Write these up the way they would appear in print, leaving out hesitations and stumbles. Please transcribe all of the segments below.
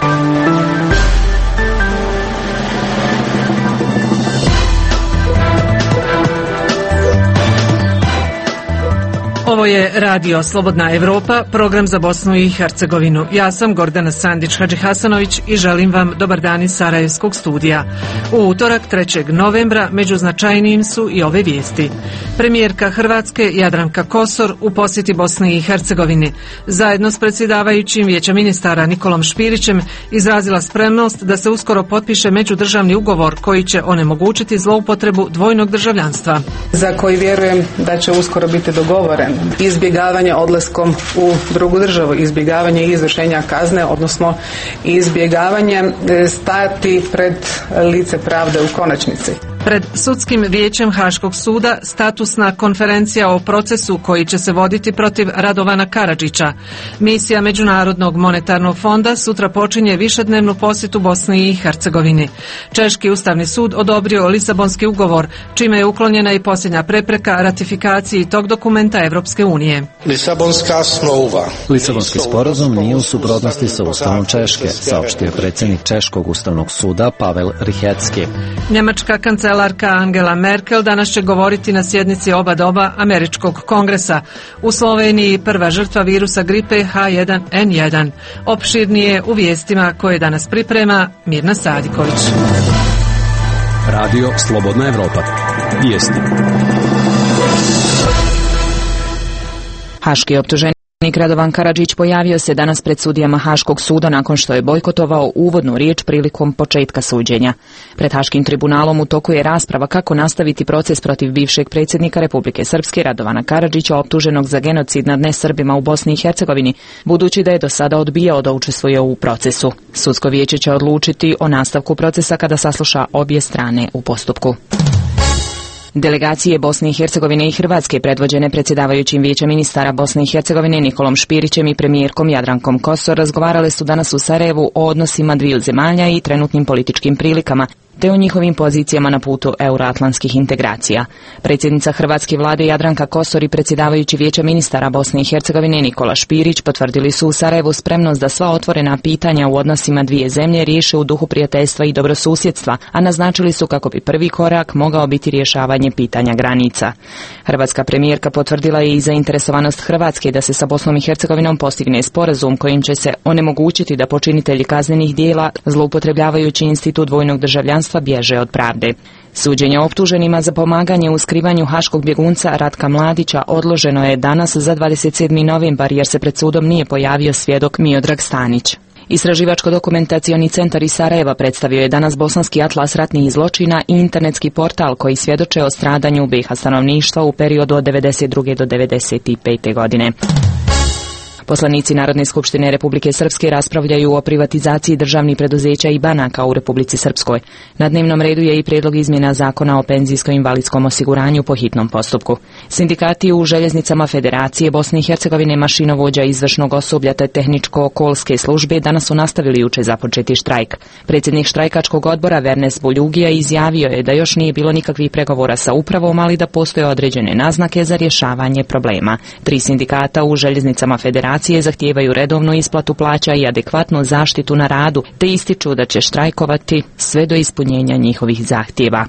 Ovo je Radio Slobodna Evropa, program za Bosnu i Hercegovinu. Ja sam Gordana Sandić-Hadžihasanović i želim vam dobar dan iz Sarajevskog studija. U utorak 3. novembra među značajnijim su i ove vijesti. Premijerka Hrvatske Jadranka Kosor u posjeti Bosni i Hercegovini. Zajedno s predsjedavajućim Vijeća ministara Nikolom Špirićem izrazila spremnost da se uskoro potpiše međudržavni ugovor koji će onemogućiti zloupotrebu dvojnog državljanstva. Za koji vjerujem da će uskoro biti dogovoren. Izbjegavanje odlaskom u drugu državu, izbjegavanje izvršenja kazne, odnosno izbjegavanje stajati pred lice pravde u konačnici. Pred sudskim vijećem Haškog suda statusna konferencija o procesu koji će se voditi protiv Radovana Karadžića. Misija Međunarodnog monetarnog fonda sutra počinje višednevnu posjetu Bosni i Hercegovini. Češki ustavni sud odobrio Lisabonski ugovor, čime je uklonjena i posljednja prepreka ratifikaciji tog dokumenta Evropske unije. Lisabonski sporazum nije u suprotnosti sa Ustavom Češke, saopštio je predsjednik Češkog ustavnog suda Pavel Rychecki. Njemačka kancelarka Angela Merkel danas će govoriti na sjednici oba doma Američkog kongresa. U Sloveniji prva žrtva virusa gripe H1N1. Opširnije u vijestima koje danas priprema Mirna Sadiković. Radio Slobodna Evropa. Vijesti. Haški optuženik Radovan Karadžić pojavio se danas pred sudijama Haškog suda nakon što je bojkotovao uvodnu riječ prilikom početka suđenja. Pred Haškim tribunalom u toku je rasprava kako nastaviti proces protiv bivšeg predsjednika Republike Srpske Radovana Karadžića, optuženog za genocid nad nesrbima u Bosni i Hercegovini, budući da je do sada odbijao da učestvuje u procesu. Sudsko vijeće će odlučiti o nastavku procesa kada sasluša obje strane u postupku. Delegacije Bosne i Hercegovine i Hrvatske predvođene predsjedavajućim Vijeća ministara Bosne i Hercegovine Nikolom Špirićem i premijerkom Jadrankom Kosor razgovarale su danas u Sarajevu o odnosima dviju zemalja i trenutnim političkim prilikama, te o njihovim pozicijama na putu euroatlantskih integracija. Predsjednica hrvatske vlade Jadranka Kosor i predsjedavajući Vijeća ministara Bosne i Hercegovine Nikola Špirić potvrdili su u Sarajevu spremnost da sva otvorena pitanja u odnosima dvije zemlje riješe u duhu prijateljstva i dobrosusjedstva, a naznačili su kako bi prvi korak mogao biti rješavanje pitanja granica. Hrvatska premijerka potvrdila je i zainteresovanost Hrvatske da se sa Bosnom i Hercegovinom postigne sporazum kojim će se onemogućiti da počinitelji kaznenih djela, zloupotrebljavajući institut dvojnog državljanstva, bježe od pravde. Suđenje optuženima za pomaganje u skrivanju haškog bjegunca Ratka Mladića odloženo je danas za 27. novembar jer se pred sudom nije pojavio svjedok Miodrag Stanić. Istraživačko-dokumentacioni centar iz Sarajeva predstavio je danas bosanski atlas ratnih zločina i internetski portal koji svjedoče o stradanju BiH stanovništva u periodu od 92. do 95. godine. Poslanici Narodne skupštine Republike Srpske raspravljaju o privatizaciji državnih preduzeća i banaka u Republici Srpskoj. Na dnevnom redu je i prijedlog izmjena zakona o penzijsko-invalidskom osiguranju po hitnom postupku. Sindikati u željeznicama Federacije Bosne i Hercegovine, mašinovođa izvršnog osoblja te tehničko-okolske službe danas su nastavili jučer započeti štrajk. Predsjednik štrajkačkog odbora Vernes Buljugija izjavio je da još nije bilo nikakvih pregovora sa upravom, ali da postoje određene naznake za rješavanje problema. 3 sindikata u željeznicama Federacije zahtijevaju redovnu isplatu plaća i adekvatnu zaštitu na radu, te ističu da će štrajkovati sve do ispunjenja njihovih zahtjeva.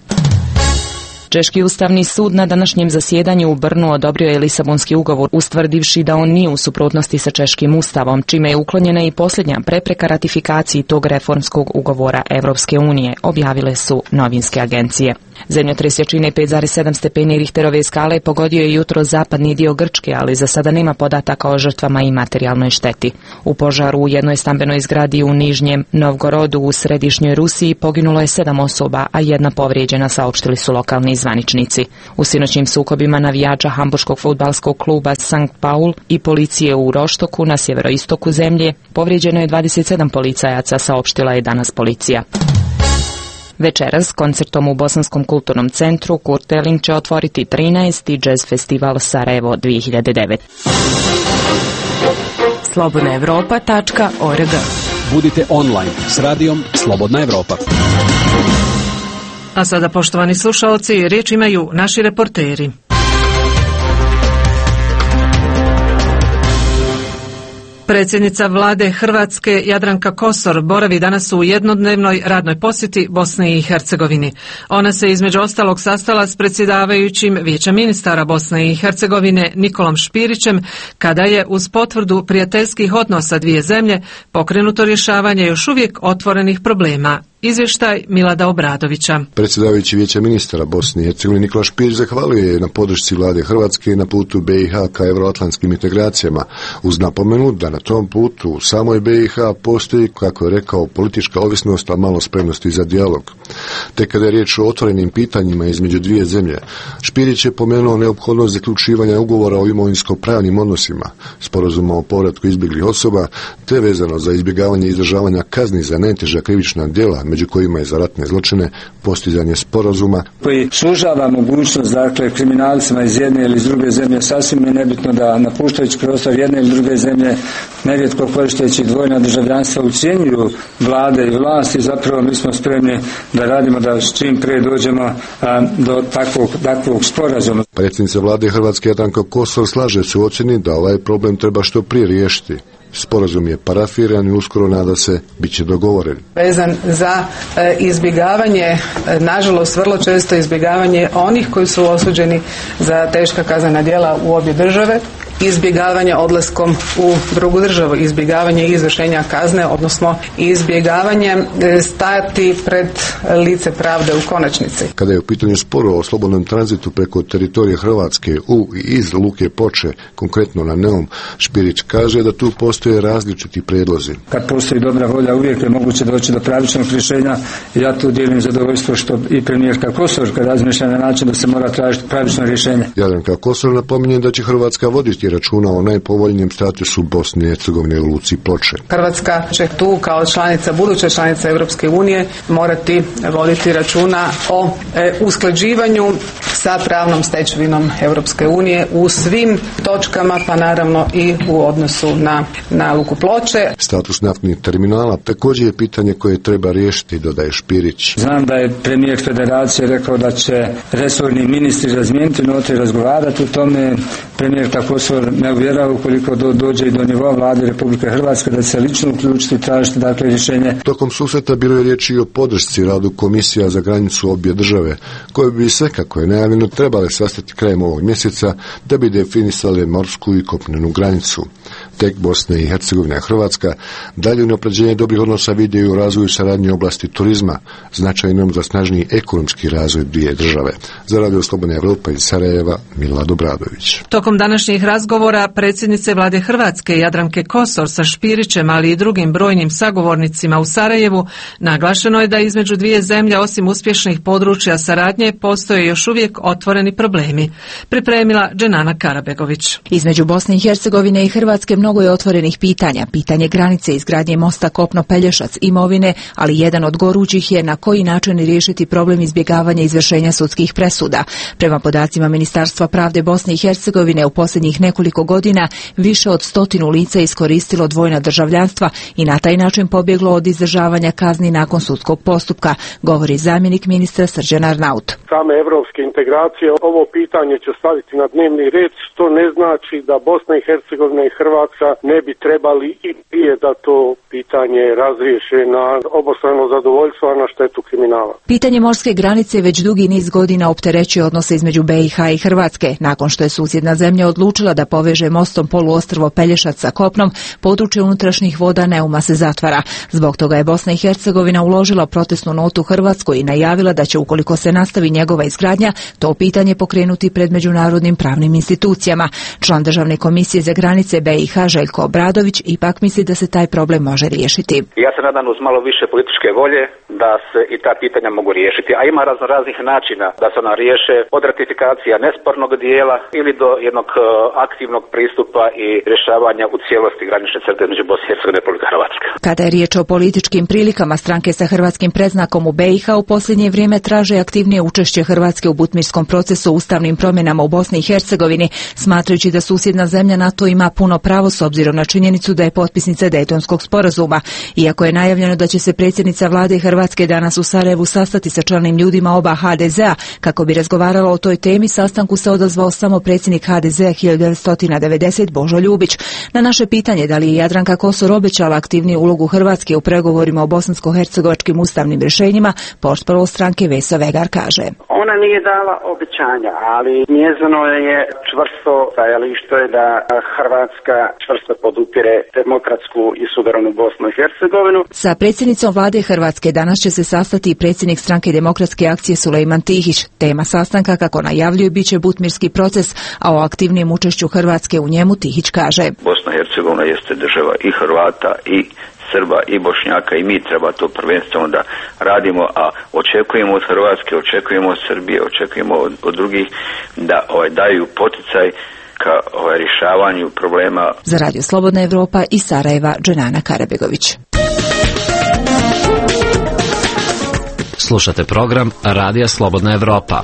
Češki ustavni sud na današnjem zasjedanju u Brnu odobrio je Lisabonski ugovor, ustvrdivši da on nije u suprotnosti sa češkim ustavom, čime je uklonjena i posljednja prepreka ratifikaciji tog reformskog ugovora Evropske unije, objavile su novinske agencije. Zemljotres jačine 5,7 stepeni Richterove skale pogodio je jutro zapadni dio Grčke, ali za sada nema podataka o žrtvama i materijalnoj šteti. U požaru u jednoj stambenoj zgradi u Nižnjem Novgorodu u središnjoj Rusiji poginulo je 7 osoba, a 1 povrijeđena, saopštili su lokalni zvaničnici. U sinoćnim sukobima navijača hamburškog fudbalskog kluba Sankt Paul i policije u Roštoku na sjeveroistoku zemlje povrijeđeno je 27 policajaca, saopštila je danas policija. Večeras koncertom u Bosanskom kulturnom centru Kurt Elling će otvoriti 13. jazz festival Sarajevo 2009. slobodnaevropa.org. Budite online s radijom Slobodna Evropa. A sada, poštovani slušalci, riječ imaju naši reporteri. Predsjednica vlade Hrvatske Jadranka Kosor boravi danas u jednodnevnoj radnoj posjeti Bosni i Hercegovini. Ona se između ostalog sastala s predsjedavajućim Vijeća ministara Bosne i Hercegovine Nikolom Špirićem kada je uz potvrdu prijateljskih odnosa dvije zemlje pokrenuto rješavanje još uvijek otvorenih problema. Izvještaj Milada Obradovića. Predsjedavajući Vijeća ministara Bosne i Hercegovine Nikola Špirić zahvalio je na podršci vlade Hrvatske na putu BiH ka euroatlantskim integracijama, uz napomenu da na tom putu u samoj BiH postoji, kako je rekao, politička ovisnost, a malo spremnosti za dijalog. Te kada je riječ o otvorenim pitanjima između dvije zemlje, Špirić je pomenuo neophodnost zaključivanja ugovora o imovinsko-pravnim odnosima, sporazuma o povratku izbjeglih osoba, te vezano za izbjegavanje izdržavanja kazni za najteža krivična djela, među kojima je za ratne zločine postizanje sporazuma koji sužava mogućnost, dakle, kriminalcima iz jedne ili iz druge zemlje, sasvim je nebitno da napuštajući prostor jedne ili druge zemlje, nerijetko koristeći dvojna državljanstva, ucjenjuju vlade i vlasti. Zapravo mi smo spremni da radimo da čim prije dođemo do takvog sporazuma. Predsjednica vlade Hrvatske Jadranka Kosor slaže se u ocjeni da ovaj problem treba što prije riješiti. Sporazum je parafiran i uskoro, nada se, bit će dogovoren. Vezan za izbjegavanje, nažalost vrlo često izbjegavanje onih koji su osuđeni za teška kaznena djela u obje države, izbjegavanje odlaskom u drugu državu, izbjegavanje izvršenja kazne, odnosno izbjegavanje stajati pred lice pravde u konačnici. Kada je u pitanju sporo o slobodnom tranzitu preko teritorije Hrvatske u i iz Luke Ploče, konkretno na Neum, Špirić kaže da tu postoje različiti prijedlozi. Kad postoji dobra volja, uvijek je moguće doći do pravičnog rješenja. Ja tu dijelim zadovoljstvo što i premijerka Kosor kad razmišlja na način da se mora tražiti pravično rješenje. Jadranka Kosor napominje da će Hrvatska voditi računa o najpovoljnijem statusu Bosne i Hercegovine u Luci Ploče. Hrvatska će tu kao članica, buduća članica Europske unije, morati voditi računa o usklađivanju sa pravnom stečevinom Europske unije u svim točkama, pa naravno i u odnosu na Luku Ploče. Status naftnih terminala također je pitanje koje treba riješiti, dodaje Špirić. Znam da je premijer Federacije rekao da će resorni ministri razmijeniti note i razgovarati o tome. Premijer Kosor ne uvjerava ukoliko dođe i do nivoa vlade Republike Hrvatske da se lično uključiti i tražiti dakle rješenje. Tokom susreta bilo je riječi i o podršci radu komisija za granicu obje države, koje bi se, kako je najavljeno, trebale sastati krajem ovog mjeseca da bi definisale morsku i kopnenu granicu. Tek Bosne i Hercegovina i Hrvatska dalje unapređenje dobrih odnosa vide i u razvoju saradnje u oblasti turizma, značajnom za snažniji ekonomski razvoj dvije države. Za Radio Slobodna Evropa iz Sarajeva, Milad Obradović. Tokom današnjih razgovora predsjednice vlade Hrvatske Jadranke Kosor sa Špirićem, ali i drugim brojnim sagovornicima u Sarajevu, naglašeno je da između dvije zemlje, osim uspješnih područja saradnje, postoje još uvijek otvoreni problemi. Pripremila Dženana Karabegović. Između Bosne i Hercegovine i Hrvatske mnogo je otvorenih pitanja. Pitanje granice, izgradnje mosta Kopno-Pelješac, imovine, ali jedan od gorućih je na koji način riješiti problem izbjegavanja izvršenja sudskih presuda. Prema podacima Ministarstva pravde Bosne i Hercegovine, u posljednjih nekoliko godina više od 100 lica iskoristilo dvojna državljanstva i na taj način pobjeglo od izdržavanja kazni nakon sudskog postupka, govori zamjenik ministra Srđan Arnaut. Same evropske integracije ovo pitanje će staviti na dnevni red, što ne znači da Bosna i Hercegovina i Hrvatska ne bi trebali i prije da to pitanje razriješe na obostrano zadovoljstvo, a na štetu kriminala. Pitanje morske granice već dugi niz godina opterećuje odnose između BiH i Hrvatske. Nakon što je susjedna zemlja odlučila da poveže mostom poluostrvo Pelješac sa kopnom, područje unutrašnjih voda Neuma se zatvara. Zbog toga je Bosna i Hercegovina uložila protestnu notu Hrvatskoj i najavila da će, ukoliko se nastavi njegova izgradnja, to pitanje pokrenuti pred međunarodnim pravnim institucijama. Član Državne komisije za granice BiH Željko Obradović ipak misli da se taj problem može riješiti. Ja se nadam uz malo više političke volje da se i ta pitanja mogu riješiti, a ima raznih načina da se ona riješe, od ratifikacija nespornog dijela ili do jednog aktivnog pristupa i rješavanja u cijelosti granične crte između Bosne i Hercegovine i Republike Hrvatske. Kada je riječ o političkim prilikama, stranke sa hrvatskim predznakom u BiH u posljednje vrijeme traže aktivnije učešće Hrvatske u butmirskom procesu ustavnim promjenama u Bosni i Hercegovini, smatrajući da susjedna zemlja na to ima puno pravo s s obzirom na činjenicu da je potpisnica Dejtonskog sporazuma. Iako je najavljeno da će se predsjednica vlade Hrvatske danas u Sarajevu sastati sa čelnim ljudima oba HDZ-a kako bi razgovarala o toj temi, sastanku se odazvao samo predsjednik HDZ-a 1990 Božo Ljubić. Na naše pitanje da li je Jadranka Kosor obećala aktivniju ulogu Hrvatske u pregovorima o bosansko-hercegovačkim ustavnim rješenjima, portparol stranke Veso Vegar kaže: Ona nije dala obećanja, ali njezino je čvrsto stajalište da Hrvatska čvrsto podupire demokratsku i suverenu Bosnu i Hercegovinu. Sa predsjednicom vlade Hrvatske danas će se sastati i predsjednik stranke Demokratske akcije Sulejman Tihić. Tema sastanka, kako najavljuje, bit će butmirski proces, a o aktivnijem učešću Hrvatske u njemu Tihić kaže: Bosna i Hercegovina jeste država i Hrvata i Srba i Bošnjaka i mi treba to prvenstveno da radimo, a očekujemo od Hrvatske, očekujemo od Srbije, očekujemo od drugih da daju poticaj ka rješavanju problema. Za Radio Slobodna Evropa iz Sarajeva, Dženana Karabegović. Slušate program Radija Slobodna Evropa.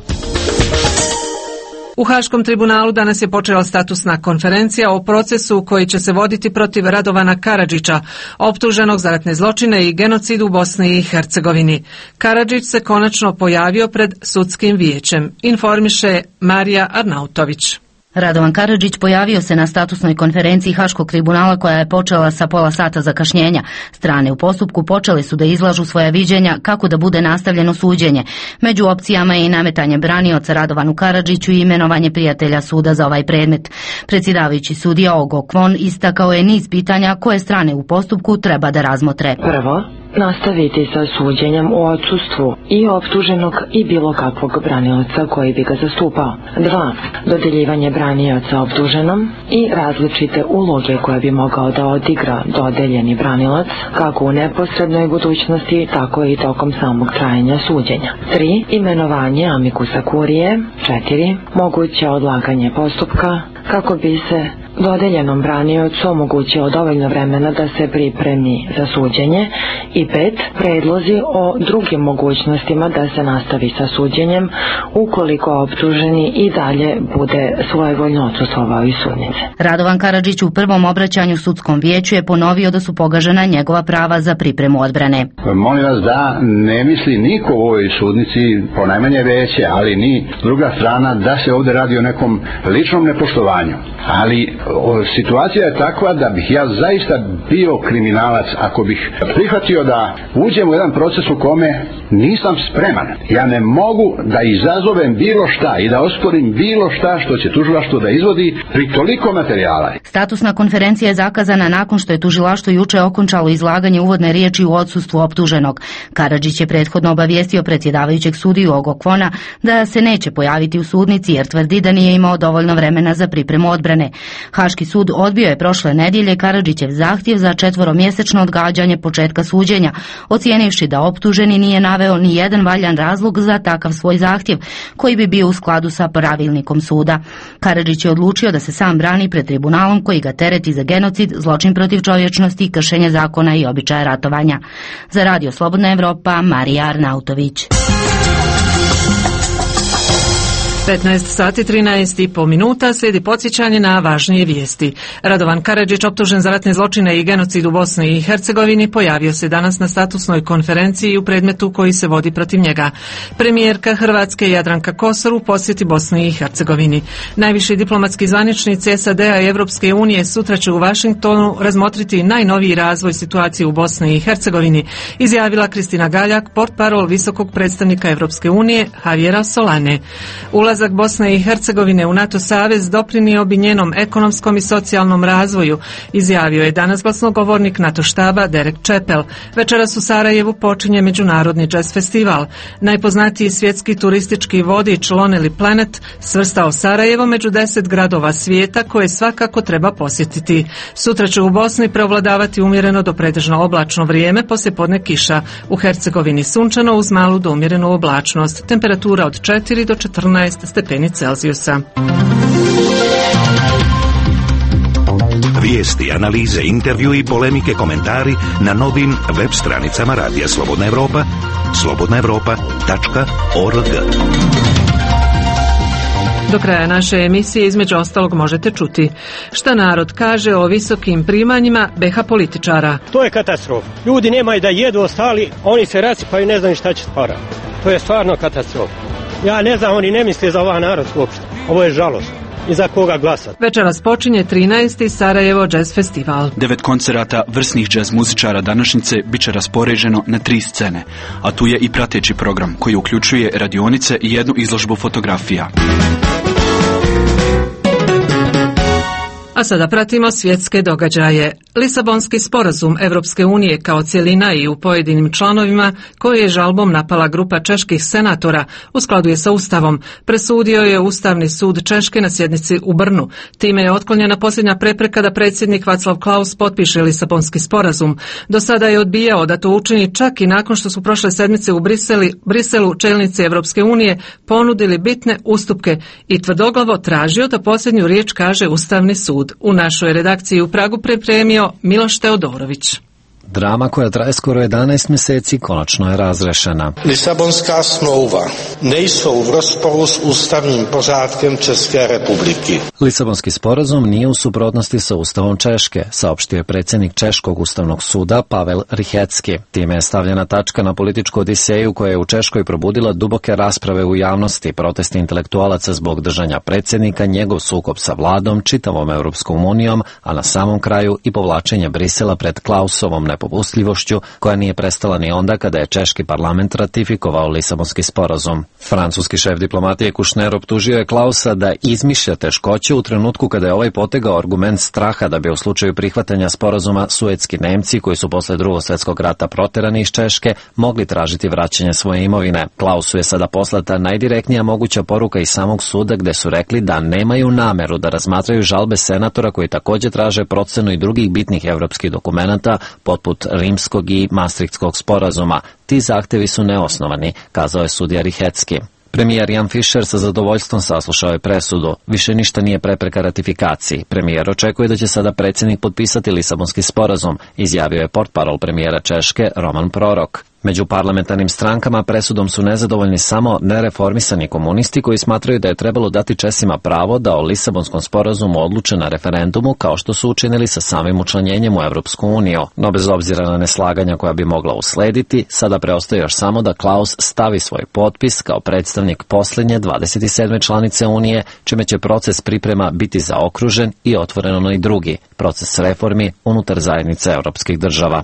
U Haškom tribunalu danas je počela statusna konferencija o procesu koji će se voditi protiv Radovana Karadžića, optuženog za ratne zločine i genocid u Bosni i Hercegovini. Karadžić se konačno pojavio pred sudskim vijećem, informiše Marija Arnautović. Radovan Karadžić pojavio se na statusnoj konferenciji Haškog tribunala koja je počela sa pola sata zakašnjenja. Strane u postupku počele su da izlažu svoja viđenja kako da bude nastavljeno suđenje. Među opcijama je i nametanje branioca Radovanu Karadžiću i imenovanje prijatelja suda za ovaj predmet. Predsjedavajući sudija Ogo Kvon istakao je niz pitanja koje strane u postupku treba da razmotre. Prvo, nastaviti sa suđenjem u odsustvu i optuženog i bilo kakvog branioca koji bi ga zastupao. 2. Dodeljivanje branioca optuženom i različite uloge koje bi mogao da odigra dodeljeni branilac kako u neposrednoj budućnosti, tako i tokom samog trajanja suđenja. 3. Imenovanje amikusa kurije. 4. Moguće odlaganje postupka kako bi se dodeljenom braniocu omogućilo dovoljno vremena da se pripremi za suđenje. I 5. Predlozi o drugim mogućnostima da se nastavi sa suđenjem ukoliko optuženi i dalje bude svojevoljno odsustvovao iz sudnice. Radovan Karadžić u prvom obraćanju sudskom vijeću je ponovio da su pogažena njegova prava za pripremu odbrane. Molim vas da ne misli niko u ovoj sudnici, ponajmanje veće, ali ni druga strana, da se ovdje radi o nekom ličnom nepoštovanju. Ali situacija je takva da bih ja zaista bio kriminalac ako bih prihvatio da uđem u jedan proces u kome nisam spreman. Ja ne mogu da izazovem bilo šta i da osporim bilo šta što će tužilaštvo da izvodi pri toliko materijala. Statusna konferencija je zakazana nakon što je tužilaštvo juče okončalo izlaganje uvodne riječi u odsustvu optuženog. Karadžić je prethodno obavijestio predsjedavajućeg sudiju Ogo Kvona da se neće pojaviti u sudnici jer tvrdi da nije imao dovoljno vremena za pripremu odbrane. Haški sud odbio je prošle nedjelje Karadžićev zahtjev za 4-mjesečno odgađanje početka suđenja, ocijenivši da optuženi nije naveo ni jedan valjan razlog za takav svoj zahtjev, koji bi bio u skladu sa pravilnikom suda. Karadžić je odlučio da se sam brani pred tribunalom koji ga tereti za genocid, zločin protiv čovječnosti, kršenje zakona i običaja ratovanja. Za Radio Slobodna Evropa, Marija Arnautović. 15:13:30 slijedi podsjećanje na važnije vijesti. Radovan Karadžić, optužen za ratne zločine i genocid u Bosni i Hercegovini, pojavio se danas na statusnoj konferenciji u predmetu koji se vodi protiv njega. Premijerka Hrvatske Jadranka Kosor u posjeti Bosni i Hercegovini. Najviši diplomatski zvaničnici SAD-a i Europske unije sutra će u Vašingtonu razmotriti najnoviji razvoj situacije u Bosni i Hercegovini, izjavila Kristina Galjak, portparol visokog predstavnika Europske unije Javiera Solane. Ulazak Bosne i Hercegovine u NATO savez doprinio bi njenom ekonomskom i socijalnom razvoju, izjavio je danas glasnogovornik NATO štaba Derek Chappell. Večeras u Sarajevu počinje međunarodni jazz festival. Najpoznatiji svjetski turistički vodič Lonely Planet svrstao Sarajevo među 10 gradova svijeta koje svakako treba posjetiti. Sutra će u Bosni preovladavati umjereno do pretežno oblačno vrijeme, poslijepodne kiša. U Hercegovini sunčano uz malu do umjerenu oblačnost. Temperatura od 4 do 14 stepeni Celzijusa. Vijesti, analize, intervju i polemike, komentari na novim web stranicama Radija Slobodna Evropa, slobodnaevropa.org. Do kraja naše emisije između ostalog možete čuti šta narod kaže o visokim primanjima BiH političara. To je katastrofa. Ljudi nemaju da jedu, ostali, oni se rasipaju, ne znaju šta će para. To je stvarno katastrofa. Ja ne znam, oni ne misle za ovaj narod uopšte. Ovo je žalost. I za koga glasati. Večeras počinje 13. Sarajevo Jazz Festival. 9 koncerata vrsnih džez muzičara današnjice bit će raspoređeno na 3 scene, a tu je i prateći program koji uključuje radionice i jednu izložbu fotografija. A sada pratimo svjetske događaje. Lisabonski sporazum Evropske unije kao cjelina i u pojedinim članovima koje je žalbom napala grupa čeških senatora u skladu je sa Ustavom, presudio je Ustavni sud Češke na sjednici u Brnu. Time je otklonjena posljednja prepreka da predsjednik Václav Klaus potpiše Lisabonski sporazum. Do sada je odbijao da to učini čak i nakon što su prošle sedmice u Briselu čelnici Evropske unije ponudili bitne ustupke i tvrdoglavo tražio da posljednju riječ kaže Ustavni sud. U našoj redakciji u Pragu pripremio Miloš Teodorović. Drama koja traje skoro 11 mjeseci konačno je razrešena. Lisabonská smlouva nejsou v rozporu s ústavním pořádkem České republiky. Lisabonski sporazum nije u suprotnosti sa Ustavom Češke, saopštio je predsjednik Češkog ustavnog suda Pavel Rychecki. Time je stavljena tačka na političku odiseju koja je u Češkoj probudila duboke rasprave u javnosti, protesti intelektualaca zbog držanja predsjednika, njegov sukob sa vladom, čitavom Europskom unijom, a na samom kraju i povlačenje Brisela pred Klausovom nepopustljivošću koja nije prestala ni onda kada je češki parlament ratifikovao Lisabonski sporazum. Francuski šef diplomatije Kušner optužio je Klausa da izmišlja teškoće u trenutku kada je ovaj potegao argument straha da bi u slučaju prihvatanja sporazuma Suedski Nemci koji su posle Drugog svjetskog rata proterani iz Češke mogli tražiti vraćanje svoje imovine. Klausu je sada poslata najdirektnija moguća poruka iz samog suda gde su rekli da nemaju nameru da razmatraju žalbe senatora koji također traže procenu i drugih bitnih evropskih dokumenata poput Rimskog i Maastrichtskog sporazuma. Ti zahtevi su neosnovani, kazao je sudija Rychecki. Premijer Jan Fischer sa zadovoljstvom saslušao je presudu. Više ništa nije prepreka ratifikaciji. Premijer očekuje da će sada predsjednik potpisati Lisabonski sporazum, izjavio je portparol premijera Češke Roman Prorok. Među parlamentarnim strankama presudom su nezadovoljni samo nereformisani komunisti koji smatraju da je trebalo dati Česima pravo da o Lisabonskom sporazumu odluče na referendumu kao što su učinili sa samim učlanjenjem u Evropsku uniju. No bez obzira na neslaganja koja bi mogla uslediti, sada preostaje još samo da Klaus stavi svoj potpis kao predstavnik posljednje 27. članice Unije, čime će proces priprema biti zaokružen i otvoreno i drugi, proces reformi unutar zajednice europskih država.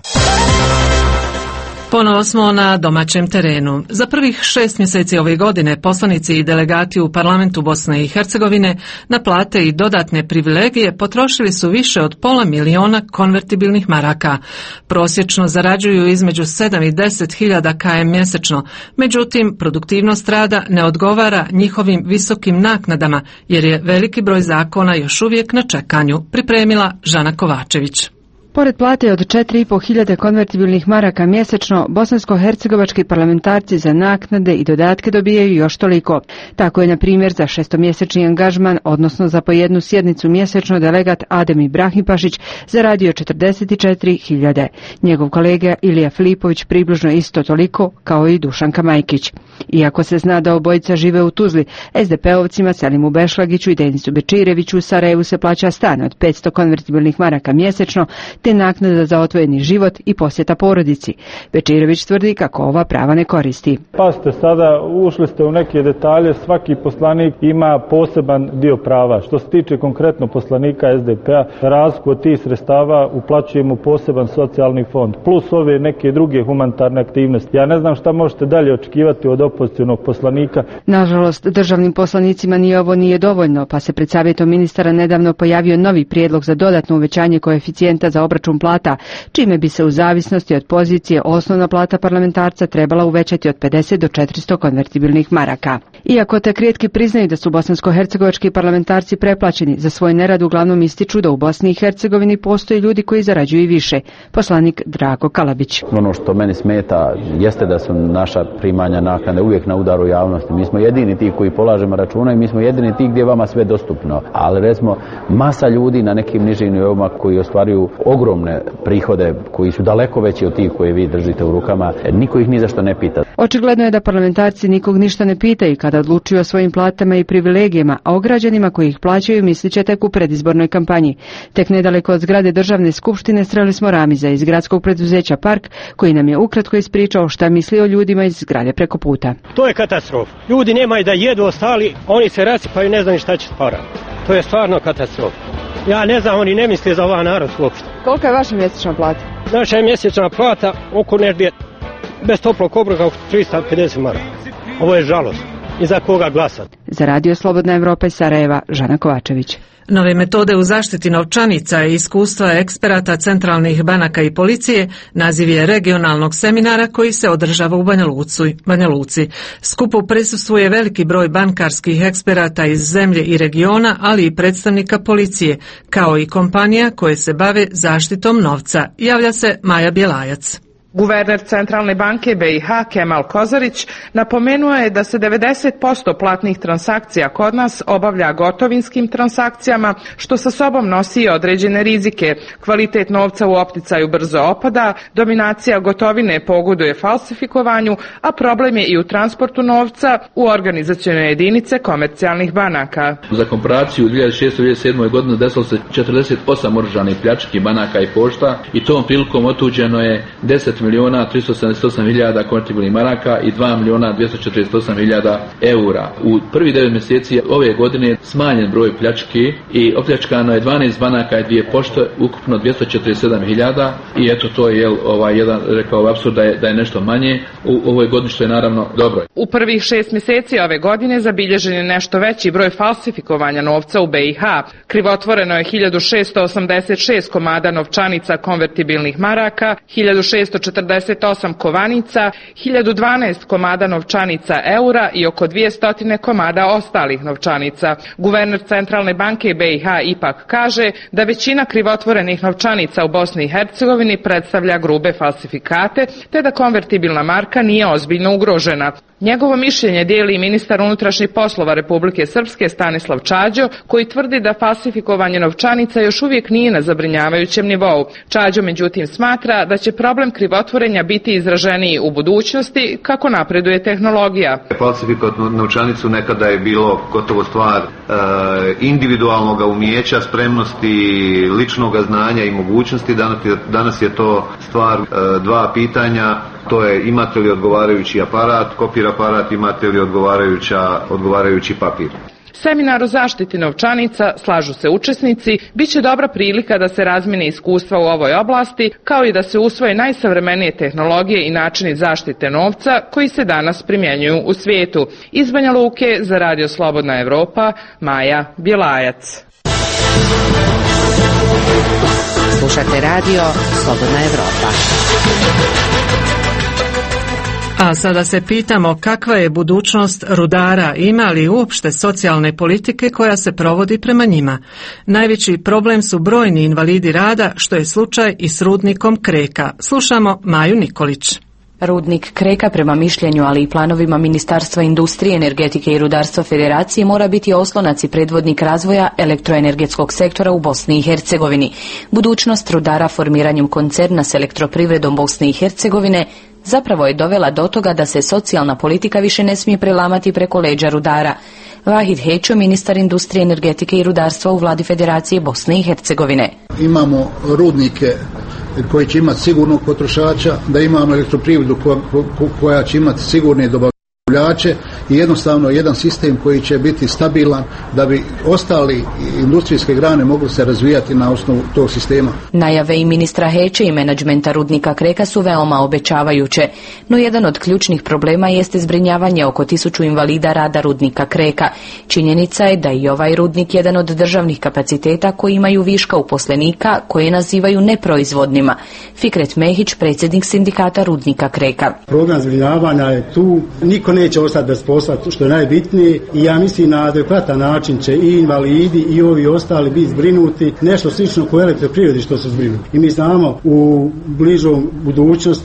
Ponovo smo na domaćem terenu. Za prvih 6 mjeseci ove godine poslanici i delegati u parlamentu Bosne i Hercegovine na plate i dodatne privilegije potrošili su više od $500.000 konvertibilnih maraka. Prosječno zarađuju između 7 i 10 hiljada km mjesečno, međutim produktivnost rada ne odgovara njihovim visokim naknadama jer je veliki broj zakona još uvijek na čekanju, pripremila Žana Kovačević. Pored plate od 4.500 konvertibilnih maraka mjesečno, bosansko-hercegovački parlamentarci za naknade i dodatke dobijaju još toliko. Tako je, na primjer, za 6-mjesečni angažman, odnosno za po jednu sjednicu mjesečno, delegat Adem Ibrahimpašić zaradio 44.000. Njegov kolega Ilija Filipović približno isto toliko, kao i Dušanka Majkić. Iako se zna da obojica žive u Tuzli, SDP-ovcima Selimu Bešlagiću i Denisu Bečireviću u Sarajevu se plaća stan od 500 konvertibilnih maraka mjesečno, te naknada za odvojeni život i posjeta porodici. Bečirević tvrdi kako ova prava ne koristi. Pazite, sada ušli ste u neke detalje, svaki poslanik ima poseban dio prava. Što se tiče konkretno poslanika SDP-a, razliku od tih sredstava uplaćujemo poseban socijalni fond, plus ove neke druge humanitarne aktivnosti. Ja ne znam šta možete dalje očekivati od opozicionog poslanika. Nažalost, državnim poslanicima ni ovo nije dovoljno, pa se pred savjetom ministara nedavno pojavio novi prijedlog za dodatno uvećanje koeficijenta za obračun plata, čime bi se u zavisnosti od pozicije osnovna plata parlamentarca trebala uvećati od 50 do 400 konvertibilnih maraka. Iako tek rijetki priznaju da su bosansko-hercegovački parlamentarci preplaćeni, za svoj nerad uglavnom ističu da u Bosni i Hercegovini postoje ljudi koji zarađuju i više. Poslanik Drago Kalabić. Ono što meni smeta jeste da su naša primanja naknade uvijek na udaru javnosti. Mi smo jedini ti koji polažemo računa i mi smo jedini ti gdje je vama sve dostupno. Ali recimo masa ljudi na nekim nižim nivoima koji ostvaruju ogromne ogromne prihode koji su daleko veći od tih koje vi držite u rukama. Niko ih ni za što ne pita. Očigledno je da parlamentarci nikog ništa ne pitaju kada odlučuju o svojim platama i privilegijama, a o građanima koji ih plaćaju mislit će tek u predizbornoj kampanji. Tek nedaleko od zgrade Državne skupštine sreli smo Ramiza iz gradskog preduzeća Park, koji nam je ukratko ispričao šta misli o ljudima iz zgrade preko puta. To je katastrofa. Ljudi nemaju da jedu, ostali, oni se rasipaju, ne znam šta će para. To je stvarno katastrofa. Ja ne znam, oni ne misle za ovaj narod uopšte. Kolika je vaša mjesečna plata? Naša je mjesečna plata oko negdje bez toplog obroka oko 350 maraka. Ovo je žalost. I za koga glasati? Za Radio Slobodna Evropa iz Sarajeva, Žana Kovačević. Nove metode u zaštiti novčanica i iskustva eksperata centralnih banaka i policije naziv je regionalnog seminara koji se održava u Banja Luci. Skupu prisustvuje veliki broj bankarskih eksperata iz zemlje i regiona, ali i predstavnika policije, kao i kompanija koje se bave zaštitom novca. Javlja se Maja Bjelajac. Guverner Centralne banke BiH Kemal Kozarić napomenuo je da se 90% platnih transakcija kod nas obavlja gotovinskim transakcijama, što sa sobom nosi određene rizike. Kvalitet novca u opticaju brzo opada, dominacija gotovine pogoduje falsifikovanju, a problem je i u transportu novca u organizacione jedinice komercijalnih banaka. Za komparaciju u 2006-2007. godini desilo se 48 oružanih pljački banaka i pošta i tom prilikom otuđeno je 10.378.000 konvertibilnih maraka i 2.248.000 eura. U prvi 9 mjeseci ove godine smanjen broj pljački i opljačkano je 12 banaka i 2 pošte, ukupno 247.000 i eto to je jedan rekao apsurd da je nešto manje u ovoj godini, što je naravno dobro. U prvih 6 mjeseci ove godine zabilježen je nešto veći broj falsifikovanja novca u BiH. Krivotvoreno je 1686 komada novčanica konvertibilnih maraka, 1648 kovanica, 1012 komada novčanica eura i oko 200 komada ostalih novčanica. Guverner Centralne banke BiH ipak kaže da većina krivotvorenih novčanica u Bosni i Hercegovini predstavlja grube falsifikate, te da konvertibilna marka nije ozbiljno ugrožena. Njegovo mišljenje dijeli i ministar unutrašnjih poslova Republike Srpske Stanislav Čađo, koji tvrdi da falsifikovanje novčanica još uvijek nije na zabrinjavajućem nivou. Čađo međutim smatra da će problem krivotvorenja biti izraženiji u budućnosti kako napreduje tehnologija. Falsifikovati novčanicu nekada je bilo gotovo stvar individualnog umijeća, spremnosti, ličnog znanja i mogućnosti. Danas je to stvar dva pitanja. To je imate li odgovarajući aparat, kopir aparat, imate li odgovarajući papir. Seminar o zaštiti novčanica, slažu se učesnici, bit će dobra prilika da se razmijene iskustva u ovoj oblasti, kao i da se usvoje najsavremenije tehnologije i načini zaštite novca koji se danas primjenjuju u svijetu. Iz Banja Luke za Radio Slobodna Evropa, Maja Bjelajac. Slušate Radio Slobodna Evropa. A sada se pitamo kakva je budućnost rudara, ima li uopšte socijalne politike koja se provodi prema njima. Najveći problem su brojni invalidi rada, što je slučaj i s rudnikom Kreka. Slušamo Maju Nikolić. Rudnik Kreka prema mišljenju, ali i planovima Ministarstva industrije, energetike i rudarstva Federacije mora biti oslonac i predvodnik razvoja elektroenergetskog sektora u Bosni i Hercegovini. Budućnost rudara formiranjem koncerna s elektroprivredom Bosne i Hercegovine zapravo je dovela do toga da se socijalna politika više ne smije prelamati preko leđa rudara. Vahid Hećo, ministar industrije, energetike i rudarstva u vladi Federacije Bosne i Hercegovine. Imamo rudnike koji će imati sigurnog potrošača, da imamo elektroprivredu koja će imati sigurne dobavljače i jednostavno jedan sistem koji će biti stabilan da bi ostali industrijske grane mogli se razvijati na osnovu tog sistema. Najave i ministra Heće i menadžmenta rudnika Kreka su veoma obećavajuće, no jedan od ključnih problema jeste zbrinjavanje oko 1000 invalida rada rudnika Kreka. Činjenica je da i ovaj rudnik jedan od državnih kapaciteta koji imaju viška uposlenika koje nazivaju neproizvodnima. Fikret Mehić, predsjednik sindikata rudnika Kreka. Program zbrinjavanja je tu, niko neće ostati bez posla, što je najbitnije, i ja mislim na adekvatan način će i invalidi i ovi ostali biti zbrinuti, nešto slično kao elektroprivredi što su zbrinuti. I mi znamo u bližoj budućnosti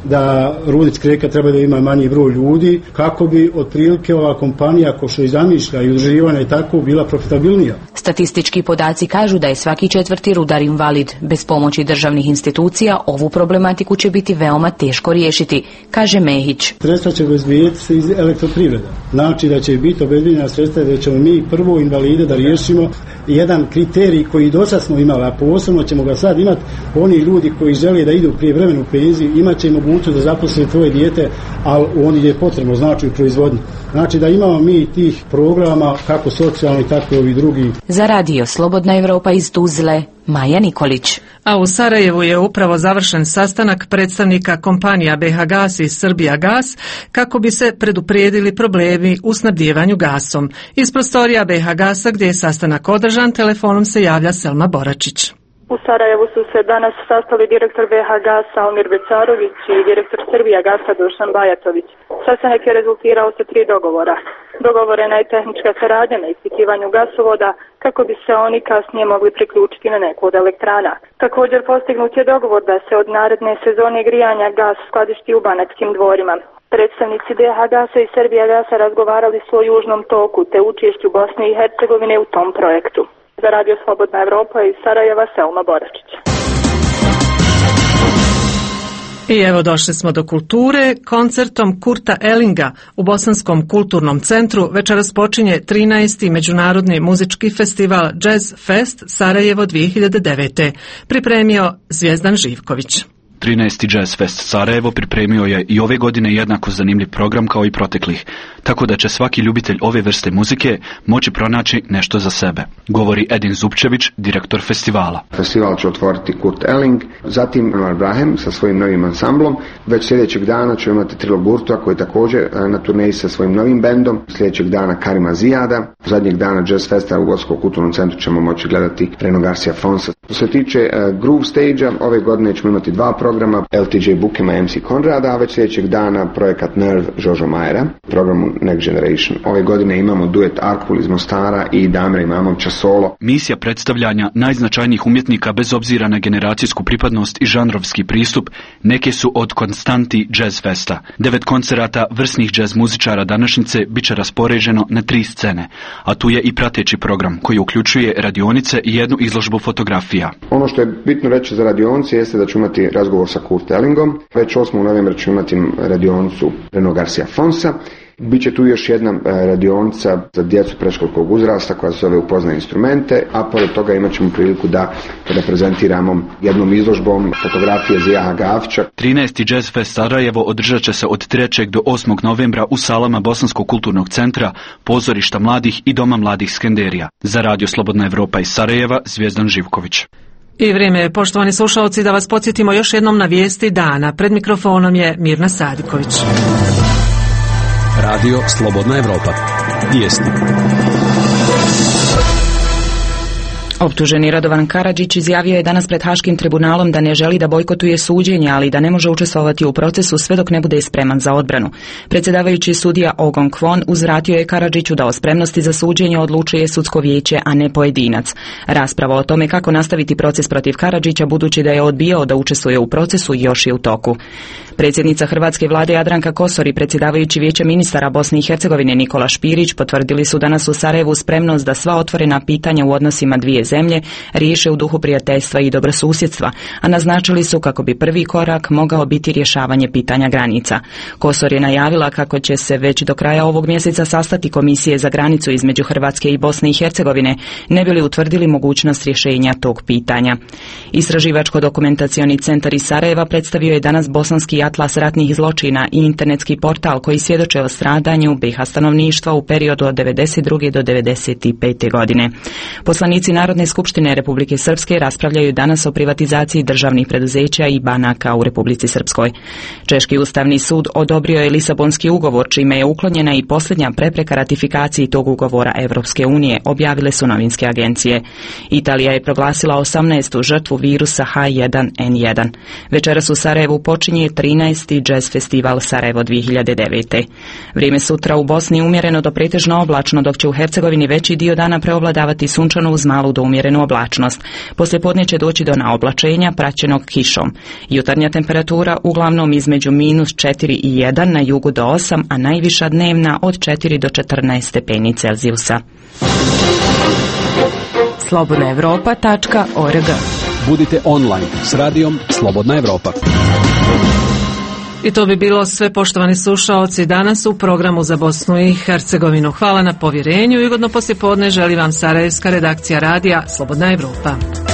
da rudnik Kreka treba da ima manji broj ljudi kako bi otprilike ova kompanija ko što i zamišlja i udruživanja i tako bila profitabilnija. Statistički podaci kažu da je svaki 4. rudar invalid. Bez pomoći državnih institucija ovu problematiku će biti veoma teško riješiti, kaže Mehić. Sredstva će obezbijediti se iz elektroprivreda. Znači da će biti obezbijedena sredstva da ćemo mi prvo invalide da riješimo jedan kriterij koji do sad smo imali, a posebno ćemo ga sad imati, oni ljudi koji žele da idu prije vremenu u penziju, imat će mogućnost da zaposle tvoje dijete, ali oni je potrebno, znači u proizvodnji. Znači da imamo mi tih programa, kako socijalni, tako i ovi drugi. Za radio Slobodna Evropa iz Tuzle, Maja Nikolić. A u Sarajevu je upravo završen sastanak predstavnika kompanija BH Gas i Srbija Gas kako bi se preduprijedili problemi u snabdijevanju gasom. Iz prostorija BH Gasa gdje je sastanak održan, telefonom se javlja Selma Boračić. U Sarajevu su se danas sastali direktor BH Gasa Almir Becarović i direktor Srbija Gasa Dušan Bajatović. Sastanak je rezultirao sa 3 dogovora. Dogovorena je tehnička saradnja na ispitivanju gasovoda kako bi se oni kasnije mogli priključiti na neku od elektrana. Također postignut je dogovor da se od naredne sezone grijanja gas skladišti u Banatskim dvorima. Predstavnici BH Gasa i Srbija Gasa razgovarali su o južnom toku te učešću Bosne i Hercegovine u tom projektu. Za radio Slobodna Evropa iz Sarajeva, Selma Boračić. I evo došli smo do kulture. Koncertom Kurta Ellinga u Bosanskom kulturnom centru večeras počinje 13. Međunarodni muzički festival Jazz Fest Sarajevo 2009. Pripremio Zvijezdan Živković. 13. Jazz Fest Sarajevo pripremio je i ove godine jednako zanimljiv program kao i proteklih, tako da će svaki ljubitelj ove vrste muzike moći pronaći nešto za sebe, govori Edin Zupčević, direktor festivala. Festival će otvoriti Kurt Elling, zatim Anwar Brahem sa svojim novim ansamblom. Već sljedećeg dana ćemo imati Trilo Gurtua koji je također na turneji sa svojim novim bendom. Sljedećeg dana Karima Zijada. Zadnjeg dana Jazz Festa u Bosanskom kulturnom centru ćemo moći gledati Reno Garcia Fonsa. Što se tiče Groove Stage-a, ove godine ćemo imati 2 programa, LTJ Bukema i MC Konrada, a već sljedećeg dana projekat Nerve Jožo Majera, programu Next Generation. Ove godine imamo duet Arkpool iz Mostara i Damira Imamovića solo. Misija predstavljanja najznačajnijih umjetnika bez obzira na generacijsku pripadnost i žanrovski pristup neke su od konstanti Jazz Festa. 9 koncerata vrsnih jazz muzičara današnjice bit će raspoređeno na 3 scene, a tu je i prateći program koji uključuje radionice i jednu izložbu fotografija. Ono što je bitno reći za radionice jeste da ću imati razgovor sa Kurt Ellingom. Već 8. novembra ću imati radionicu Reno Garcia Fonsa. Biće tu još jedna radionica za djecu predškolskog uzrasta koja se zove Upoznaj instrumente, a pored toga imat ćemo priliku da prezentiramo jednom izložbom fotografije Zijaha Gafića. 13. Jazz Fest Sarajevo održat će se od 3. do 8. novembra u salama Bosanskog kulturnog centra, pozorišta mladih i Doma mladih Skenderija. Za radio Slobodna Evropa iz Sarajeva, Zvijezdan Živković. I vrijeme je, poštovani slušalci, da vas podsjetimo još jednom na vijesti dana. Pred mikrofonom je Mirna Sadiković. Radio Slobodna Evropa. Vijesti. Optuženi Radovan Karadžić izjavio je danas pred Haškim tribunalom da ne želi da bojkotuje suđenje, ali da ne može učestvovati u procesu sve dok ne bude spreman za odbranu. Predsjedavajući sudija Ogon Kwon uzvratio je Karadžiću da o spremnosti za suđenje odlučuje sudsko vijeće, a ne pojedinac. Rasprava o tome kako nastaviti proces protiv Karadžića, budući da je odbijao da učestvuje u procesu, još je u toku. Predsjednica Hrvatske vlade Jadranka Kosor i predsjedavajući vijeće ministara Bosne i Hercegovine Nikola Špirić potvrdili su danas u Sarajevu spremnost da sva otvorena pitanja u odnosima dvije zemlje riješe u duhu prijateljstva i dobrosusjedstva, a naznačili su kako bi prvi korak mogao biti rješavanje pitanja granica. Kosor je najavila kako će se već do kraja ovog mjeseca sastati komisije za granicu između Hrvatske i Bosne i Hercegovine, ne bi li utvrdili mogućnost rješenja tog pitanja. Istraživačko-dokumentacioni centar iz Sarajeva predstavio je danas Bosanski atlas ratnih zločina i internetski portal koji svjedoče o stradanju BiH stanovništva u periodu od 92. do 95. godine. Poslanici Narodne skupštine Republike Srpske raspravljaju danas o privatizaciji državnih preduzeća i banaka u Republici Srpskoj. Češki ustavni sud odobrio je Lisabonski ugovor, čime je uklonjena i posljednja prepreka ratifikaciji tog ugovora Evropske unije, objavile su novinske agencije. Italija je proglasila 18. žrtvu virusa H1N1. Večeras u Sarajevu počinje 13. Jazz festival Sarajevo 2009. Vrijeme sutra u Bosni umjereno do pretežno oblačno, dok će u Hercegovini veći dio dana preovladavati sunčano uz malu ujutro umjerenu oblačnost. Poslijepodne će doći do naoblačenja praćenog kišom. Jutarnja temperatura uglavnom između -4 i 1, na jugu do 8, a najviša dnevna od 4 do 14 stepeni Celzijusa. slobodnaevropa.org. Budite online s radijom Slobodna Evropa. I to bi bilo sve, poštovani slušaoci, danas u programu za Bosnu i Hercegovinu. Hvala na povjerenju i ugodno poslijepodne želi vam sarajevska redakcija radija Slobodna Evropa.